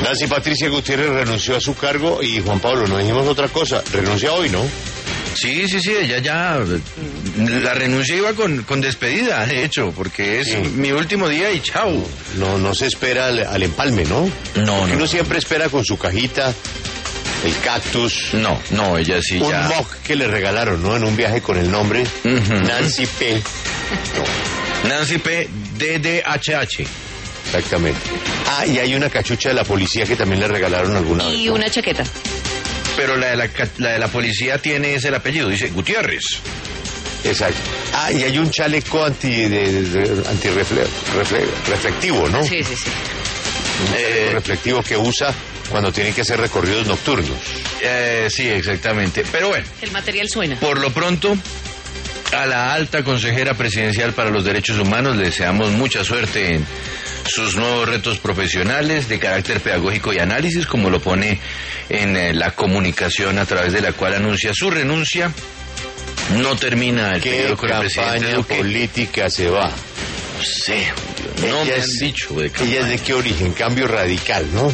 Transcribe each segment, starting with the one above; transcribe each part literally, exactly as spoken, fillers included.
Nancy Patricia Gutiérrez renunció a su cargo y Juan Pablo, no dijimos otra cosa, renuncia hoy, ¿no? Sí, sí, sí, ella ya, la renuncia iba con, con despedida, de hecho, porque es sí. mi último día y chao. No, no se espera al, al empalme, ¿no? No, porque no. Uno siempre espera con su cajita, el cactus. No, no, ella sí un ya. Un mug que le regalaron, ¿no? En un viaje con el nombre uh-huh. Nancy P. No. Nancy P. D D H H. Exactamente. Ah, y hay una cachucha de la policía que también le regalaron alguna vez. Y una chaqueta. Pero la de la, la de la policía tiene ese el apellido, dice Gutiérrez. Exacto. Ah, y hay un chaleco anti, de, de, anti refle, refle, reflectivo, ¿no? Sí, sí, sí. Un chaleco eh, reflectivo que usa cuando tienen que hacer recorridos nocturnos. Eh, sí, exactamente. Pero bueno. El material suena. Por lo pronto, a la alta consejera presidencial para los derechos humanos le deseamos mucha suerte en sus nuevos retos profesionales de carácter pedagógico y análisis, como lo pone en eh, la comunicación a través de la cual anuncia su renuncia. No termina el periodo con el presidente Duque. ¿Qué campaña política se va? No sé, no me han dicho de campaña. ¿Ella es de qué origen? Cambio Radical, ¿no?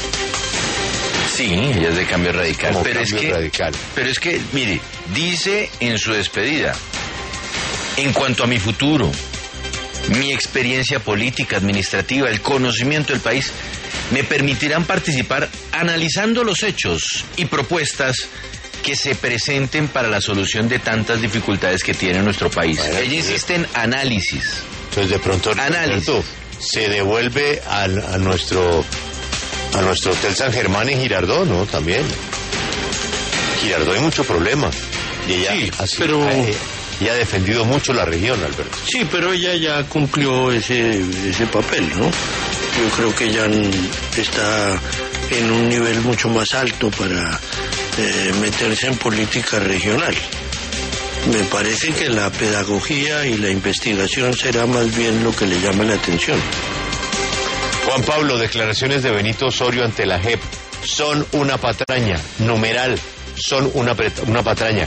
Sí, ella es de Cambio Radical. Como pero Cambio es que, Radical. Pero es que, mire, dice en su despedida, en cuanto a mi futuro, mi experiencia política, administrativa, el conocimiento del país, me permitirán participar analizando los hechos y propuestas que se presenten para la solución de tantas dificultades que tiene nuestro país. Bueno, ella insiste en análisis. Entonces de pronto análisis. Alberto, se devuelve al, a nuestro a nuestro Hotel San Germán en Girardot, ¿no? También. Girardot hay mucho problema. Y ella, sí, así, pero... eh, ella ha defendido mucho la región, Alberto. Sí, pero ella ya cumplió ese, ese papel, ¿no? Yo creo que ella está en un nivel mucho más alto para eh, meterse en política regional. Me parece que la pedagogía y la investigación será más bien lo que le llama la atención. Juan Pablo, declaraciones de Benito Osorio ante la J E P son una patraña, numeral, son una, una patraña.